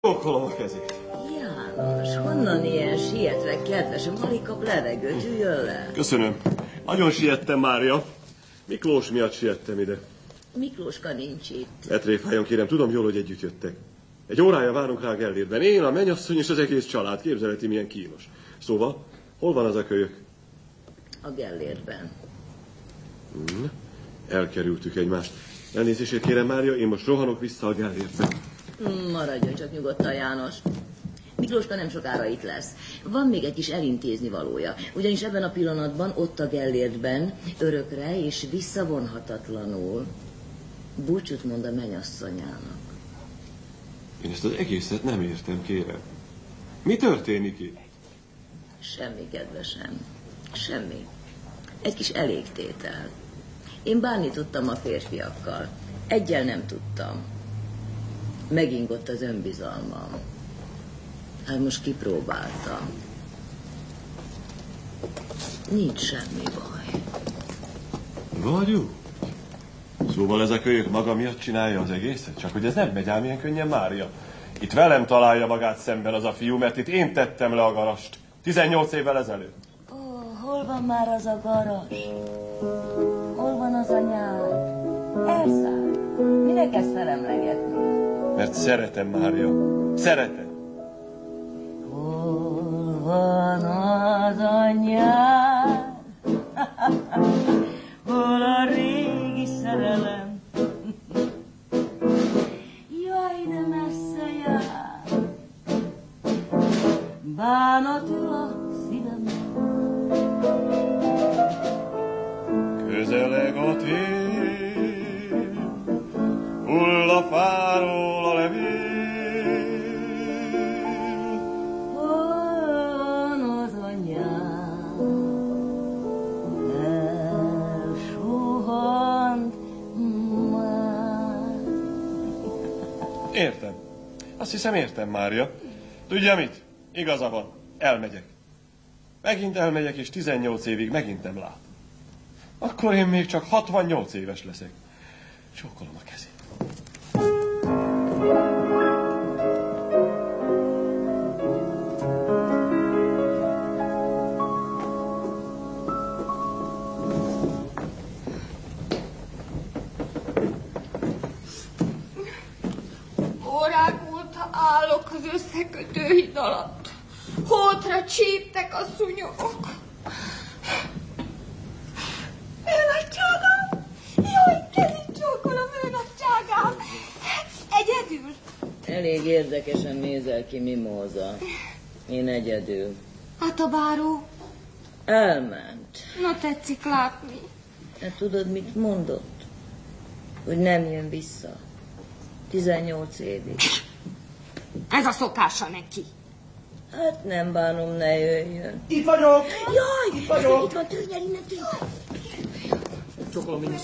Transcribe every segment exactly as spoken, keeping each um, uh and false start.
Csókolom a kezét. János, honnan ilyen sietve, kedvesem? Alig kap levegőt, üljön le. Köszönöm. Nagyon siettem, Mária. Miklós miatt siettem ide. Miklóska nincs itt. Ne tréfáljon, kérem, tudom jól, hogy együtt jöttek. Egy órája várunk rá Gellértben. Én, a mennyasszony és az egész család. Képzeleti, milyen kínos. Szóval, hol van az a kölyök? A Gellértben. Hmm. Elkerültük egymást. Elnézését kérem, Mária, én most rohanok vissza a Gellértbe. Maradjon csak nyugodtan, János. Miklóska nem sokára itt lesz. Van még egy kis elintézni valója. Ugyanis ebben a pillanatban ott a Gellértben örökre és visszavonhatatlanul búcsút mond a mennyasszonyának. Én ezt az egészet nem értem, kérem. Mi történik itt? Semmi, kedvesem. Semmi. Egy kis elégtétel. Én bánni tudtam a férfiakkal. Egyel nem tudtam. Megingott az önbizalmam. Hát most kipróbáltam. Nincs semmi baj. Vagy úgy? Szóval ez a kölyök maga miatt csinálja az egészet? Csak hogy ez nem megy ám ilyen könnyen, Mária. Itt velem találja magát szemben az a fiú, mert itt én tettem le a garast. tizennyolc évvel ezelőtt. Ó, hol van már az a garas? Hol van az a nyár? Elszállt. Minek ezt felemlegetni? Mert szeretem, Mária. Szeretem. Hol van az a nyár? Hol a régi szerelem? Jaj, de messze jár. Bánat ül a szívemben. Közeleg a tél, hull a fáról a levél. Hol van az a nyár? Elsuhant már. Értem. Azt hiszem értem, Mária. Tudja mit? Igaza van. Elmegyek. Megint elmegyek, és tizennyolc évig megint nem lát. Akkor én még csak hatvannyolc éves leszek. Csókolom a kezét. Órák óta állok az összekötőhíd alatt. Holtra csíptek a szúnyogok. Őnagyságám! Jaj, kezét csókolom, őnagyságám! Egyedül? Elég érdekesen nézel ki, Mimóza. Én egyedül. Hát a báró? Elment. Na, tetszik látni. Hát tudod, mit mondott? Hogy nem jön vissza. tizennyolc évig. Ez a szokása neki. Hát nem bánom, ne jöjjön. Itt vagyok! Jaj! Itt vagyok! Itt van, tűnj el innen, tűnj! Csókolom, Minusz.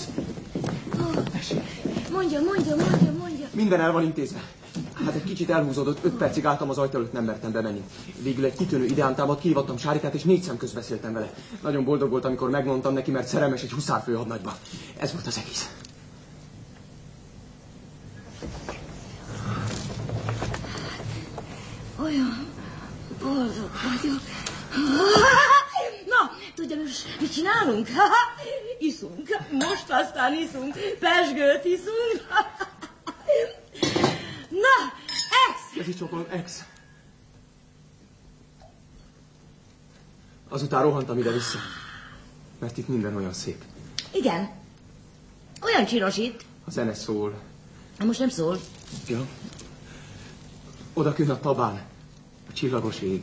Mondja, mondja, mondja, mondja. Minden el van intézve. Hát egy kicsit elhúzódott, öt percig álltam az ajtó előtt, nem mertem bemenni. Végül egy kitűnő ideán támadt, kihívattam Sárikát, és négy szem közt beszéltem vele. Nagyon boldog volt, amikor megmondtam neki, mert szerelmes egy huszárfő hadnagyba. Ez volt az egész. Olyan boldog vagyok. Na, tudja, mit csinálunk? Iszunk. Most aztán iszunk. Pezsgőt iszunk. Na, ex! Ez is csókolom, ex. Azután rohantam ide-vissza, mert itt minden olyan szép. Igen. Olyan csinos itt. A zene szól. Most nem szól. Ja. Odakön a tabán. A csillagos ég.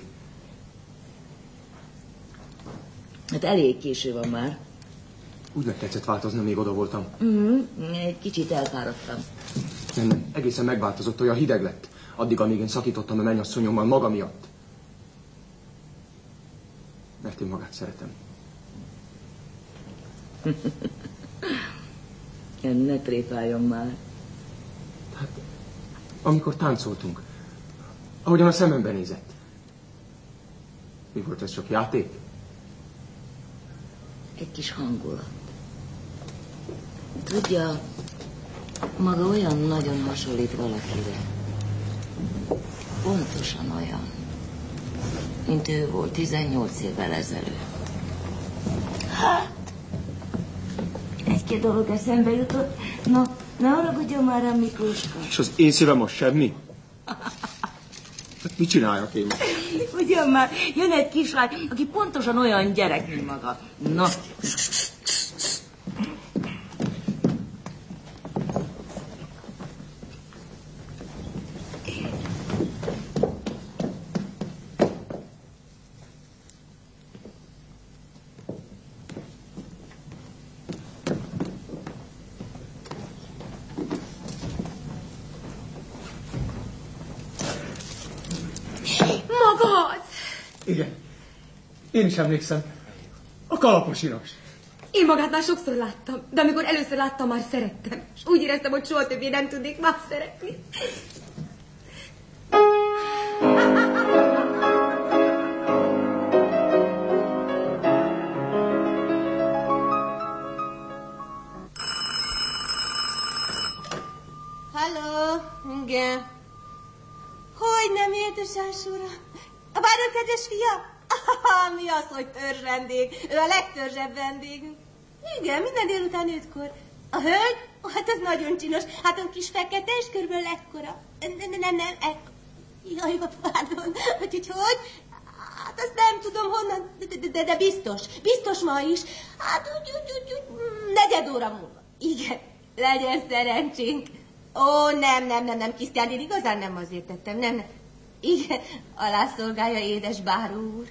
Hát elég késő van már. Úgy megtetszett változni, még oda voltam. Mm, egy kicsit elfáradtam. Nem, nem, egészen megváltozott, olyan hideg lett. Addig, amíg én szakítottam a mennyasszonyommal maga miatt. Mert én magát szeretem. Ne tréfáljon már. Hát, amikor táncoltunk, ahogyan a szemembe nézett. Mi volt ez, csak játék? Egy kis hangulat. Tudja, maga olyan nagyon hasonlít valakire. pontosan olyan, mint ő volt tizennyolc évvel ezelőtt. Hát, egy-két dolog eszembe jutott. Na, ne haragudjon már rám, Miklóska. És az én szívem most semmi? Hát mit csináljak én? Ugyan már, jön egy kislány, aki pontosan olyan gyerek, mint maga. Na. Igen. Én is emlékszem. A kalaposinas. Én magát már sokszor láttam, de amikor először láttam, már szerettem. És úgy éreztem, hogy soha többé nem tudnék már szeretni. Halló, igen. Hogy nem éltesás ura? A báró kedves fia? Ah, mi az, hogy törzs vendég? Ő a legtörzsebb vendégünk. Igen, minden délután ötkor. A hölgy? Oh, hát ez nagyon csinos. Hát a kis fekete és körülbelül ekkora. Nem, nem, nem, nem. Jaj, pardon. Hogy hogy? Hát azt nem tudom honnan, de, de, de, de biztos. Biztos ma is. Hát úgy, úgy, úgy, úgy, negyed óra múlva. Igen, legyen szerencsénk. Ó, nem, nem, nem, nem, Krisztián, én igazán nem azért tettem, nem, nem. Igen, alászolgálja édes báró úr.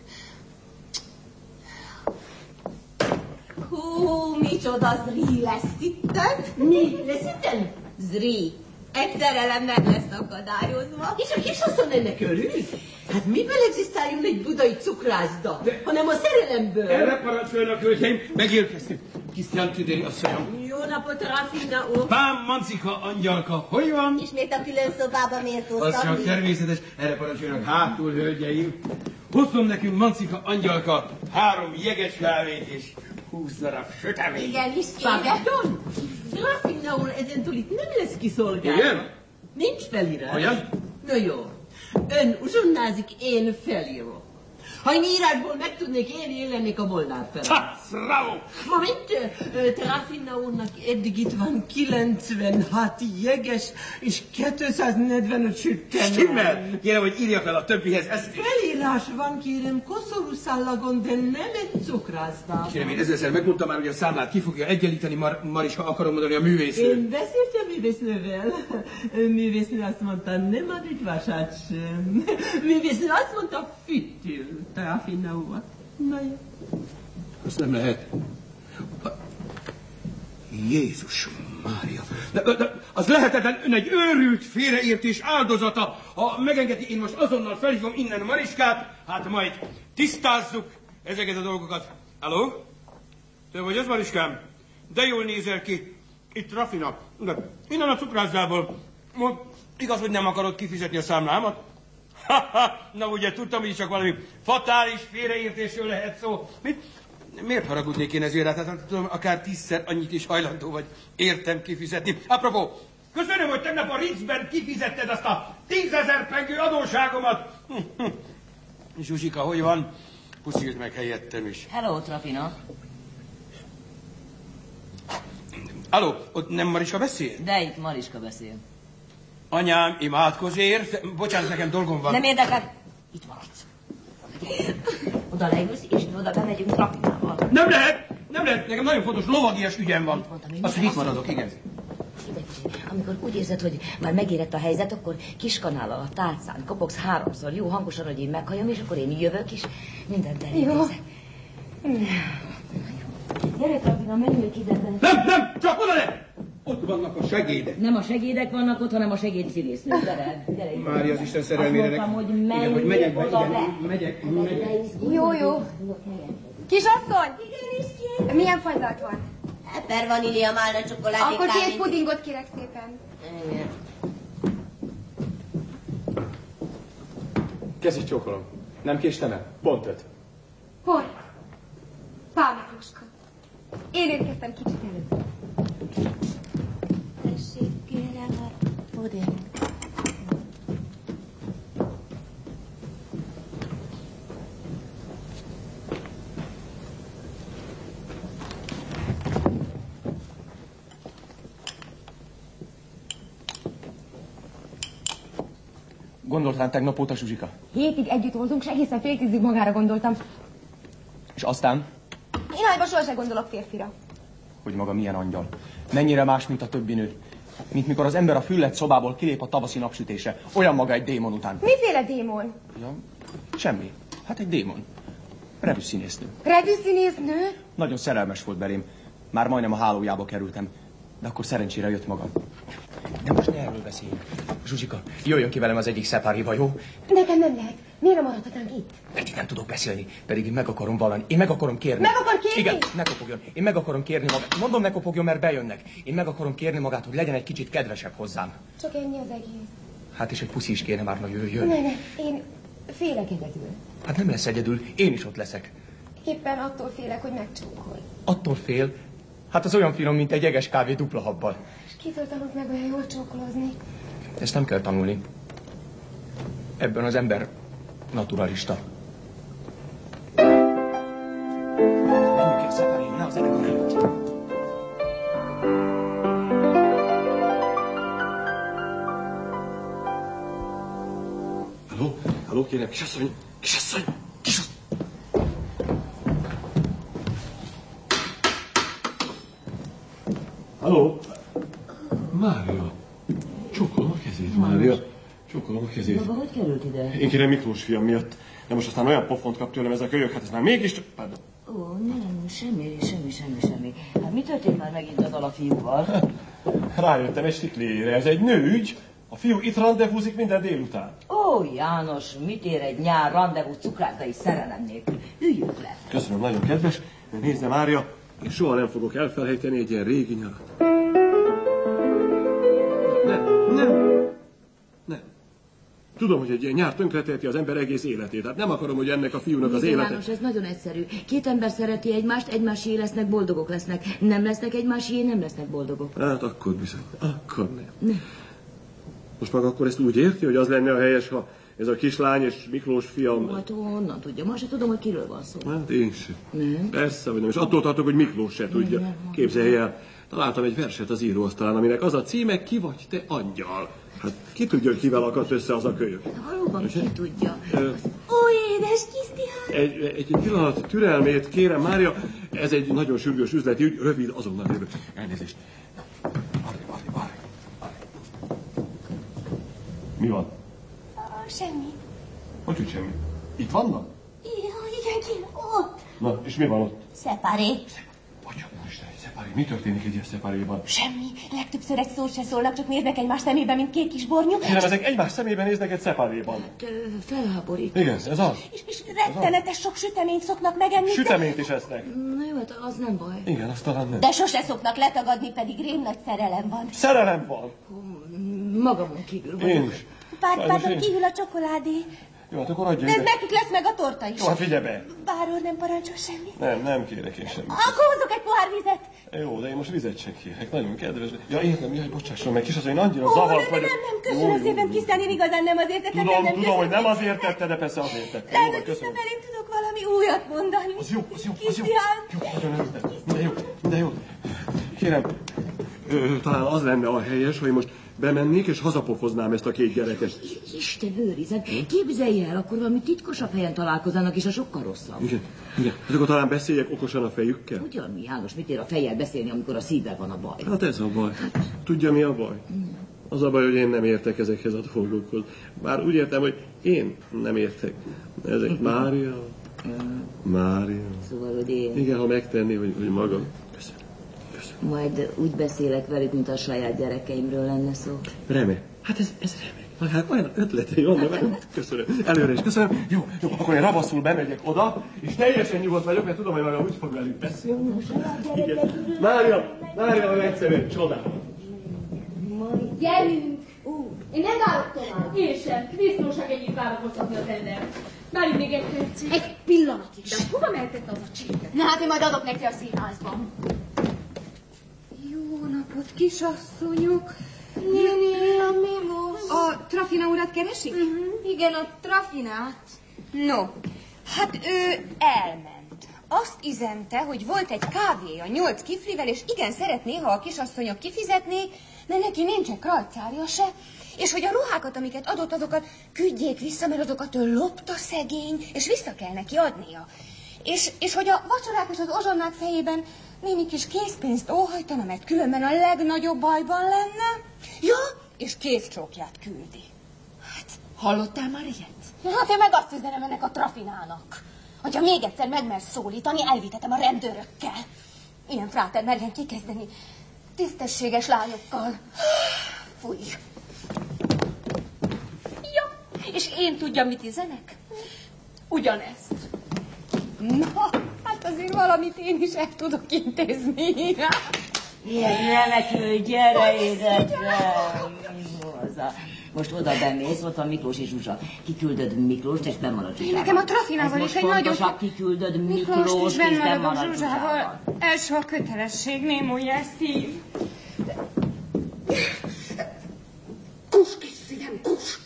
Hú, micsoda zri lesz itten. Mi lesz itten? Zri. Egy szerelem meg lesz akadályozva. És a kisasszony ennek örül? Hát miből egzisztáljunk egy budai cukrászda, de... hanem a szerelemből. Erre parancsoljanak, hölgyeim, megérkeztünk. Krisztián Tüdéri asszonyom. Jó napot, Ráfina úr. Pám Mancika angyalka, hogy van? Ismét a külön szobába méltóztatni. Az csak természetes, erre parancsoljanak hátul, hölgyeim. Hozom nekünk Mancika angyalka három jeges kávét és húsz darab süteményt. Igen, is Pardon? Ráfina úr, ezentúl itt nem lesz kiszolgálva. Igen? Nincs felirat. Olyan? No jó. Ön uzsonnázik, én felírok. Ha én írásból megtudnék, én én lennék a Molnár felett. Ha, bravo! Moment, Trafina úrnak eddig itt van kilencvenhat jeges és kétszáznegyvenöt sütemény. Stimmel! Kérem, hogy írja fel a többihez ezt. Felírás van, kérem, koszorúszállagon, de nem egy cukrásztában. Kérem, én ezerszer megmondtam már, hogy a számlát ki fogja egyenlíteni, Mar Mariska, akarom mondani a művésznő. Én beszéltem művésznővel. Művésznő azt mondta, nem ad egy vasát sem. Művésznő azt mondta, fütyül. Trafina úr. Na jó. Azt nem lehet. Jézus Mária. De, de, de, az lehetetlen, ön egy őrült félreértés áldozata. Ha megengedi, én most azonnal felhívom innen Mariskát, hát majd tisztázzuk ezeket a dolgokat. Halló? Te vagy az, Mariskám? De jól nézel ki. Itt Rafina. De innen a cukrászdából. Igaz, hogy nem akarod kifizetni a számlámat? Ha-ha, na ugye tudtam, hogy csak valami fatális félreértésről lehet szó. Mit? Miért haragudnék én ezért? Hát tudom, akár tízszer annyit is hajlandó vagy értem kifizetni. Apropó, köszönöm, hogy tegnap a Ritzben kifizetted azt a tízezer pengő adóságomat. Zsuzsika, hogy van? Puszild meg helyettem is. Hello, Trafina. Aló, ott nem Mariska beszél? De itt Mariska beszél. Anyám, imádkozért. Bocsánat, nekem dolgom van. Nem érdekel. Itt maradsz. Oda leülsz, és oda bemegyünk Trafinával. Nem lehet! Nem lehet! Nekem nagyon fontos lovagias ügyem van. Mondtam, Azt, hogy itt maradok, igen. Amikor úgy érzed, hogy már megérett a helyzet, akkor kiskanállal a tálcán kopogsz háromszor, jó hangosan, hogy én meghalljam, és akkor én jövök, és mindent elintézek. Gyere, Trafina, menjünk ide. Nem, nem! Csak oda ne! Ott vannak a segédek. Nem a segédek vannak ott, hanem a segédszínésznő. Gyere, gyere. Mária, az Isten szerelmére. Azt mondtam, hogy menjünk igen, hogy megyek be, oda igen, be. megyek, megyek. Jó, jó. Kisasszony! Igen, is kérem. Milyen fajtát van? Per vanília, málna, csokoládé, Akkor kávét. két pudingot kérek szépen. Igen. Kezit csókolom. Nem késtem el? Pont öt. Hol? Pál Miklóska. Én érkeztem kicsit előtt. Tessék, kérem a puding. Gondoltál tegnap óta, Zsuzsika? Hétig együtt voltunk, és egészen fél tízig magára gondoltam. És aztán? Én általában sohasem gondolok férfira. Hogy maga milyen angyal. Mennyire más, mint a többi nő. Mint mikor az ember a füllet szobából kilép a tavaszi napsütése. Olyan maga egy démon után. Miféle démon? Ja, semmi. Hát egy démon. Revűszínésznő. Revűszínésznő? Nagyon szerelmes volt belém. Már majdnem a hálójába kerültem. De akkor szerencsére jött maga. De most ne erről beszéljünk. Zsuzsika, jöjjön ki velem az egyik szeparéba, jó? Nekem nem lehet. Miért nem maradhatnánk itt? Egyik nem tudok beszélni, pedig én meg akarom vallani. Én meg akarom kérni. Meg akar kérni? Igen, ne kopogjon. Én meg akarom kérni magát. Mondom, ne kopogjon, mert bejönnek. Én meg akarom kérni magát, hogy legyen egy kicsit kedvesebb hozzám. Csak ennyi az egész. Hát és egy puszi is kéne már, na jöjjön. Ne, ne, én félek egyedül. Hát nem lesz egyedül, én is ott leszek. Éppen attól félek, hogy megcsókol. Attól fél? Hát az olyan finom, mint egy jeges kávé dupla habbal. És kitől tanult meg olyan jól csókolózni? Ezt nem kell tanulni. Ebben az ember naturalista. Menjünk ki a szeparéba, ne az zenekar előtt. Halló? Halló, kérem, kisasszony! Kisasszony! Kisasszony! Halló? Mária! Csókolom a kezét, Mária. Csókolom a kezét. Maga hogy került ide? Én kérem Miklós fiam miatt. De most aztán olyan pofont kap tőlem ez a kölyök, hát ez már mégis... Pardon. Ó, nem, semmi, semmi, semmi, semmi. Hát mi történt már megint az alafiúval? Rájöttem egy stikliére, ez egy nőügy. A fiú itt randevúzik minden délután. Ó, János, mit ér egy nyár randevú cukrászai szerelem nélkül? Üljünk le. Köszönöm, nagyon kedves. De nézd, Mária, én soha nem fogok elfelejteni egy ilyen régi nyarat. Nem, nem, nem. Tudom, hogy egy ilyen nyár tönkreteheti az ember egész életét. Hát nem akarom, hogy ennek a fiúnak az élete... János, ez nagyon egyszerű. Két ember szereti egymást, egymásié lesznek, boldogok lesznek. Nem lesznek egymásié, nem lesznek boldogok. Hát akkor bizony, akkor nem. nem. Most meg akkor ezt úgy érti, hogy az lenne a helyes, ha ez a kislány és Miklós fiam... Hát honnan tudja? Ma se tudom, hogy kiről van szó. Hát én sem. Nem? Persze, hogy nem. És attól tartok, hogy Miklós se tudja. Képzelj el, találtam egy verset az íróasztalán, aminek az a címe, ki vagy te angyal. Hát ki tudja, hogy kivel akadt össze az a kölyök. Valóban ki tudja. Ö, Ó, édes Krisztián! egy, egy, egy pillanat türelmét kérem, Mária, ez egy nagyon sürgős üzleti ügy, rövid, azonnal jövök. Elnézést. Várj, várj, várj. Mi van? Ah, semmi. Hogy úgy semmi? Itt vannak? Ja, igen, kérem, ott. Na, és mi van ott? Szeparé. Atya, Isten, egy szeparé. Mi történik egy ilyen szeparéban? Semmi. Legtöbbször egy szót se szólnak, csak néznek egymás szemébe, mint két kis bornyú. Kérem, ezek egymás szemébe néznek egy szeparéban. Felháborít. Igen, ez az. És, és rettenetes sok süteményt szoknak megenni. Süteményt is esznek. Na jó, hát az nem baj. Igen, azt talán nem. De sose szoknak letagadni, pedig rém nagy szerelem van. Szerelem van. Magamon kívül vagyok. Én is. Pártpádon kívül a csokoládé. Jó, hát akkor adja De ez ide. nekik lesz meg a torta is. Jó, hát vigye be. Bárról nem parancsol semmit. Nem, nem kérek én semmit. Akkor hozok egy pohár vizet. Jó, de én most vizet sem kérek. Nagyon kedves. Ja, értem, jaj, bocsásson meg, kisasszony, én annyira Ó, zavart nem, vagyok. nem, nem, köszönöm Jó, szépen, jó, Krisztián, én igazán nem azért tettem. Tudom, nem, tudom, hogy nem köszönöm. azért tette, de persze azért tette. Jó, Lehet, van, hogy köszönöm. visszafelé tudok valami újat mondani. Az jó, az jó, az jó. Krisztián. Jó, nagyon örültem. De jó, de jó. Kérem, ö, talán az lenne a helyes, hogy most bemennék és hazapofoznám ezt a két gyereket. Isten őrizzen, képzelj el, akkor valami titkosabb helyen találkozának, és a sokkal rosszabb. Igen, igen. Hát akkor talán beszéljek okosan a fejükkel? Ugyan, János, mit ér a fejjel beszélni, amikor a szívvel van a baj? Hát ez a baj. Tudja, mi a baj? Az a baj, hogy én nem értek ezekhez a dolgokhoz. Bár úgy értem, hogy én nem értek. Ezek Mária, Mária. Szóval, hogy én Igen, ha megtenni, hogy, hogy magam. Köszönöm. Köszönöm. majd úgy beszélek velük, mint a saját gyerekeimről lenne szó. Remek. Hát ez, ez remek. Hát olyan ötletei vannak. Köszönöm. Előre is köszönöm. Jó, jó, akkor én ravaszul bemegyek oda, és teljesen nyugodt vagyok, mert tudom, hogy maga úgy fog velük beszélni. Igen. Mária, Mária, hogy egyszerűen csodál. Gyerünk! Ú, én nem várok tovább. Én sem. Biztonság együtt várakoztatni az ember. Várj még egy percig. Egy pillanat is. De hova mehetett az a csirke? Na hát én majd adok neki a színházban. Jó napot, kisasszonyok. Néni, a Milos. A Trafina urat keresik? Uh-huh. Igen, a Trafinát. No, hát ő elment. Azt üzente, hogy volt egy kávéja nyolc kiflivel, és igen szeretné, ha a kisasszonyok kifizetnék, de neki nincsen krajcárja se. És hogy a ruhákat, amiket adott, azokat küldjék vissza, mert azokat ő lopta szegény, és vissza kell neki adnia. És, és hogy a vacsorák és az ozsonnák fejében némi kis készpénzt óhajtana, mert különben a legnagyobb bajban lenne. Ja, és kézcsókját küldi. Hát, hallottál már ilyet? Hát én meg azt üzenem ennek a trafinának. Hogyha még egyszer megmersz szólítani, elvitetem a rendőrökkel. Ilyen fráter merjen kikezdeni tisztességes lányokkal. Fúj. Ja, és én tudjam, mit üzenek? Ugyanezt. Na, hát azért valamit én is el tudok intézni. Ilyen remekül, gyere, édesem! Most oda bemész, ott van Miklós és Zsuzsa. Kiküldöd Miklóst, és benn marad Zsuzsával. Nekem a trafinával is egy nagyon... Kiküldöd Miklóst, és benn marad Zsuzsával. Első a kötelesség, nem olyan szív. Kus, kis szívem, kus!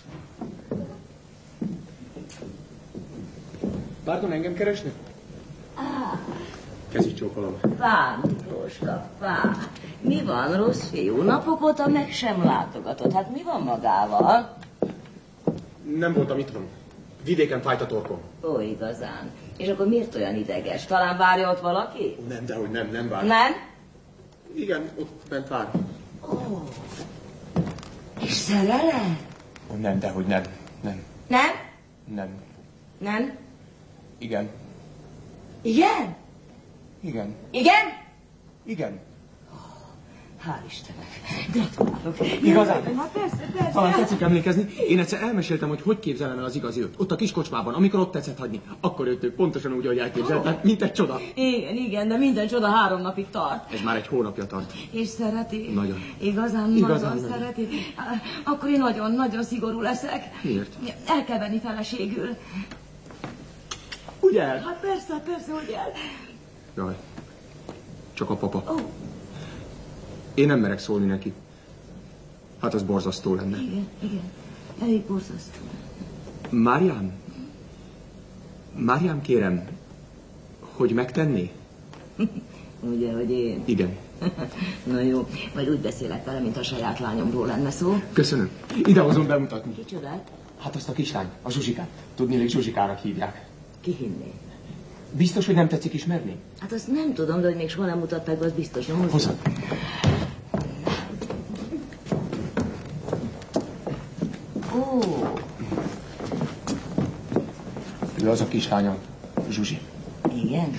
Pardon, engem keresnek? Ah. Kezit csókolom. Fá, Miklóska, fá. Mi van, rossz fiú? Napok óta meg sem látogatod. Hát mi van magával? Nem voltam itthon. Vidéken fájt a torkom. Ó, igazán. És akkor miért olyan ideges? Talán várja ott valaki? Nem, dehogy nem, nem vár. Nem? Igen, ott bent vár. Ó. És szerelem? Nem, dehogy nem, nem. Nem? Nem. Nem? Igen. Igen? Igen. Igen? Igen. Hál' Istennek. Gratulálok. Igazán? Na persze, persze. Talán tetszik emlékezni, én egyszer elmeséltem, hogy hogy képzelem el az igazi őt. Ott a kis kocsmában, amikor ott tetszett hagyni. Akkor őt ő pontosan úgy, ahogy elképzeltem, oh. Mint egy csoda. Igen, igen, de minden csoda három napig tart. Ez már egy hónapja tart. És szereti? Nagyon. Igazán, Igazán nagyon szereti. Akkor én nagyon, nagyon szigorú leszek. Miért? El kell venni feleségül. Ugye? Hát persze, persze, hogy el. Jaj. Csak a papa. Oh. Én nem merek szólni neki. Hát az borzasztó lenne. Igen, igen. Elég borzasztó. Máriám? Máriám, kérem, hogy megtenné? Ugye, hogy én? Igen. Na jó, majd úgy beszélek vele, mint a saját lányomról lenne szó. Köszönöm. Idehozom bemutatni. Kicsodát? Hát azt a kislány, a Zsuzsikát. Tudnélik, Zsuzsikának hívják. Ki hinné? Biztos, hogy nem tetszik ismerni? Hát azt nem tudom, de hogy még soha nem mutatták be, az biztos. Nem hozzá. Ó. Ő az a kislánya, Zsuzsi. Igen?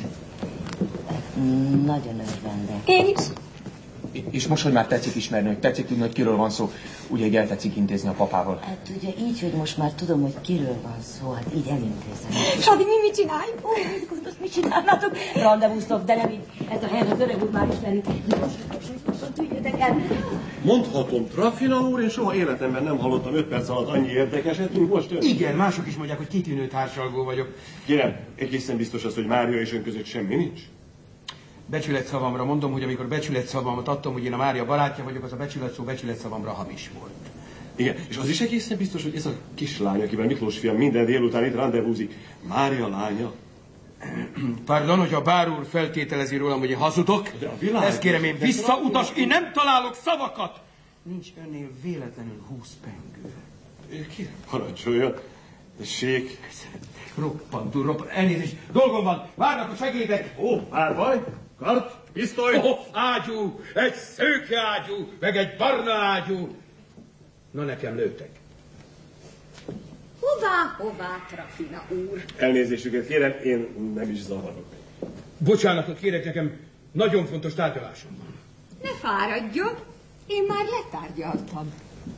Nagyon örvendek. Én is. És most, hogy már tetszik ismerni, hogy tetszik tudni, hogy kiről van szó, úgy, hogy el tetszik intézni a papával. Hát ugye így, hogy most már tudom, hogy kiről van szó, hát így elintézem. Sabi, mi mit csináljuk? Ó, mit gondolsz, mit csinálnátok? Rendezvúztok, de nem így. Ez a helyet az öreg úr már ismeri. Gyorsan tűnjetek el. Mondhatom, Trafina úr, én soha életemben nem hallottam öt perc alatt annyi érdekeset, mint most ön. Igen, mások is mondják, hogy kitűnő társalgó vagyok. Kérem, egészen biztos az, hogy Mária és ön között semmi nincs? Becsületszavamra mondom, hogy amikor becsületszavamat adtam, hogy én a Mária barátja vagyok, az a becsületszó becsületszavamra hamis volt. Igen, és az is egészen biztos, hogy ez a kislány, akivel Miklós fiam minden délután itt rendezvúzik, Mária lánya. Pardon, hogy a bár úr feltételezi rólam, hogy én hazudok. De a világ... Ezt kérem, én visszautas, én nem találok szavakat. Nincs önnél véletlenül húsz pengő. Kérem, parancsoljon. Tessék. Roppantú, roppantú. Elnézést, dolgom van, várnak a segédek. Ó, bár baj? Kart, pisztoly. Oh, ágyú, egy szőke ágyú, meg egy barna ágyú. Na, nekem lőttek. Hová, hová, Trafina úr? Elnézésüket kérem, én nem is zavarok. Bocsánatot kérek, nekem nagyon fontos tárgyalásom van. Ne fáradjon, én már letárgyaltam.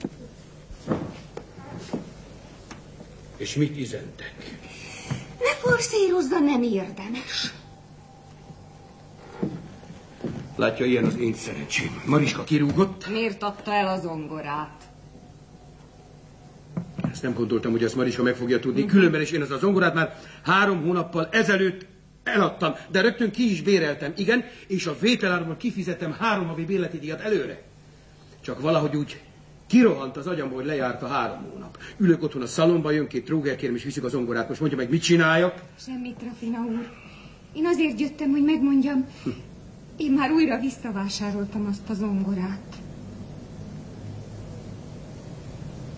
És mit üzentek? Ne forszírozza, nem érdemes. Látja, ilyen az én szerencsém. Mariska kirúgott. Miért adta el a zongorát? Ezt nem gondoltam, hogy ezt Mariska meg fogja tudni. Különben is én az a zongorát már három hónappal ezelőtt eladtam, de rögtön ki is béreltem, igen, és a vételárban kifizettem három havi bérleti díjat előre. Csak valahogy úgy kirohant az agyamba, hogy lejárt a három hónap. Ülök otthon a szalomba, jön két trógerkérem, és viszik a zongorát. Most mondja meg, mit csináljak? Semmit, Trafina úr. Én azért jöttem, hogy megmondjam, én már újra visszavásároltam azt a zongorát.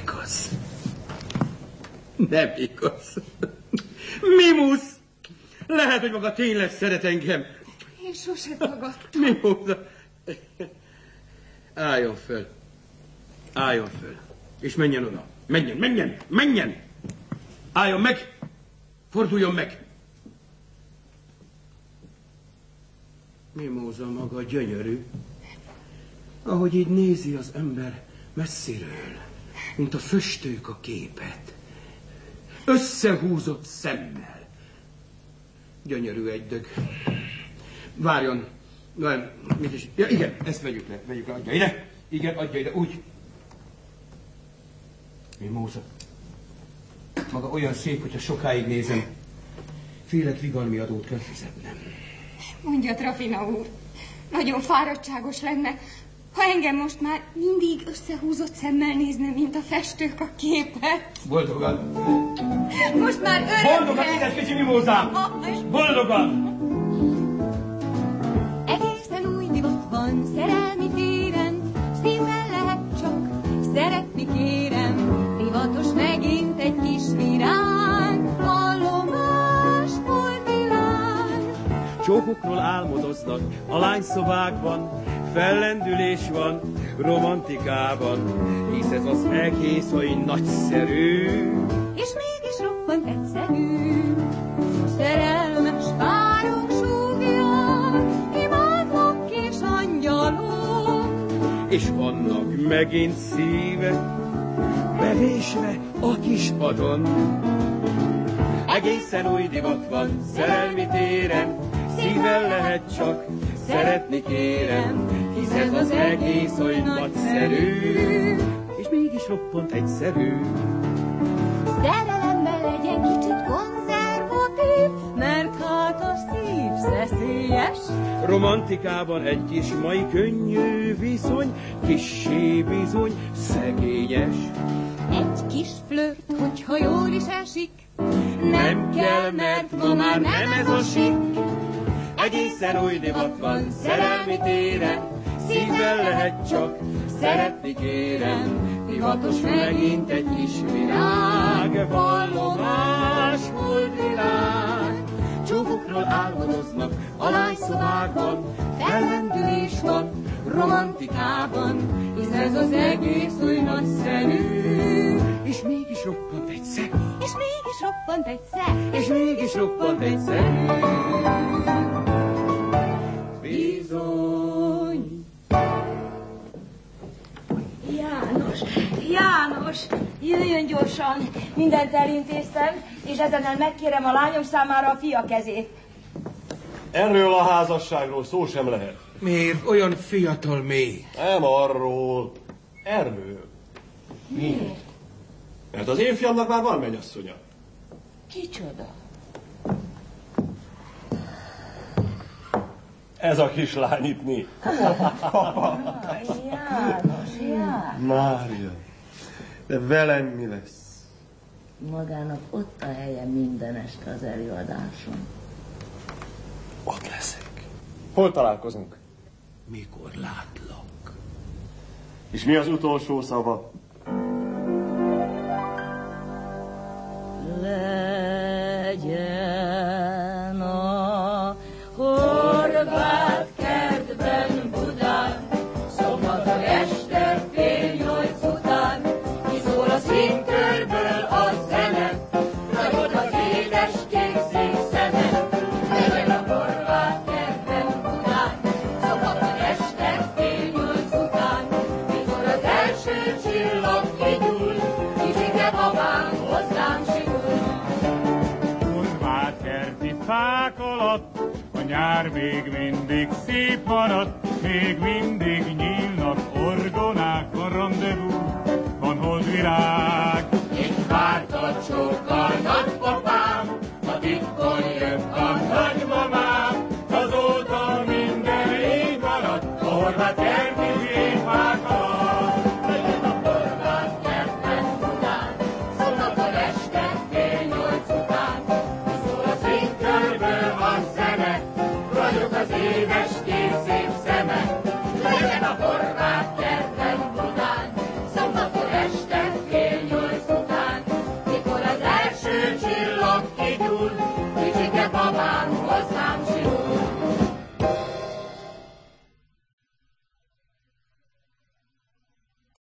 igaz. Nem igaz. Mimusz! Lehet, hogy maga tényleg szeret engem. Én sose tagadtam. Mimusz! Álljon föl. Álljon föl. És menjen oda. Menjen, menjen, menjen! Álljon meg! Forduljon meg! Mimóza maga gyönyörű. Ahogy így nézi az ember messziről, mint a föstők a képet. Összehúzott szemmel. Gyönyörű egy dög. Várjon. Nem, mit is. Ja, igen, ezt vegyük le, vegyük le, adja ide. Igen, adja ide, úgy. Mimóza. Maga olyan szép, hogyha sokáig nézem. Félek vigalmi adót kell fizetnem. Mondja, Trafina úr, nagyon fáradtságos lenne, ha engem most már mindig összehúzott szemmel nézne, mint a festők a képet. Boldogan. Most már örökre. Boldogan, édes kicsi mimózám! Boldogan! Egészen új divat van szerelmi téren, szívvel lehet csak szeretni kérem. Divatos megint egy kis virág, hallomás volt világ. Csókokról álmodoznak a lányszobákban, fellendülés van romantikában, hisz ez az egész olyan nagyszerű. És mégis roppant egyszerű, szerelmes párok súgja, imádlak és angyalok. És vannak megint szívek, bevésve a kis padon. Egészen új divat van szerelmi téren, szívvel lehet csak szeretni kérem, hisz ez az egész olyan nagyszerű, és mégis roppant egyszerű. Szerelemben legyen kicsit konzervatív, mert hát a szív szeszélyes. Romantikában egy kis mai könnyű viszony, kissé bizony szegényes. Egy kis flört, hogyha jól is esik, nem, nem kell, mert ma már nem ez a sik. Egészen új divat van szerelmi téren, szívvel lehet csak szeretni kérem. Divatos megint egy kis virág, vallomás volt világ. Csókokról álmodoznak a lányszobákban, fellendülés van romantikában, hisz ez az egész új nagyszerű. És mégis roppant egyszer, és mégis roppant egyszer, és mégis roppant egyszerű. Bizony. János, János, jöjjön gyorsan. Mindent elintéztem, és ezennel megkérem a lányom számára a fia kezét. Erről a házasságról szó sem lehet. Miért olyan fiatal még? Nem arról, erről. Miért? Mert az én fiamnak már van mennyasszonya. Kicsoda? Ez a kislány itt mi? János, János. Mária, de velem mi lesz? Magának ott a helye minden este az előadáson. Ott leszek. Hol találkozunk? Mikor látlak? És mi az utolsó szava? Legyen a horvát kertben Budán, szombaton este fél nyolc után, kiszól a színkörből a zene, ragyog az édes kék szép szeme. Legyen a horvát kertben Budán, szombaton este fél nyolc után, mikor az első csillag kigyúl, kicsike babám hozzám simul. Kerti fák alatt a nyár még mindig szép maradt, még mindig nyílnak orgonák, a rendezvú, van holdvirág. Itt várt a csókkal nagypapám, a titkon jött a nagymamám, azóta minden így maradt, a horvát kerti szép fák alatt. Legyen a horvát kertben Budán, szombaton este fél nyolc után, körből a zene, ragyog az édes kék szép szeme. Legyen a